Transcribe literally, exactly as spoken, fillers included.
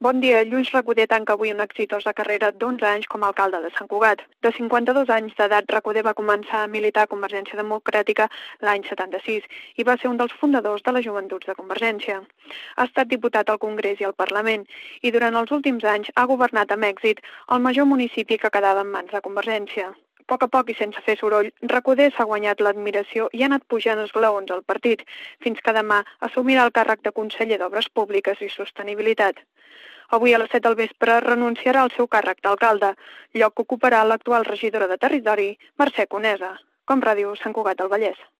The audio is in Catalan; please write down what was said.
Bon dia. Lluís Recoder tanca avui una exitosa carrera d'onze anys com a alcalde de Sant Cugat. De cinquanta-dos anys d'edat, Recoder va començar a militar a Convergència Democràtica l'any setanta-sis i va ser un dels fundadors de les Joventuts de Convergència. Ha estat diputat al Congrés i al Parlament i durant els últims anys ha governat amb èxit el major municipi que quedava en mans de Convergència. A poc a poc i sense fer soroll, Recoder s'ha guanyat l'admiració i ha anat pujant esglaons al partit, fins que demà assumirà el càrrec de conseller d'Obres Públiques i Sostenibilitat. Avui a les set del vespre renunciarà al seu càrrec d'alcalde, lloc que ocuparà l'actual regidora de Territori, Mercè Conesa. Com Ràdio Sant Cugat del Vallès.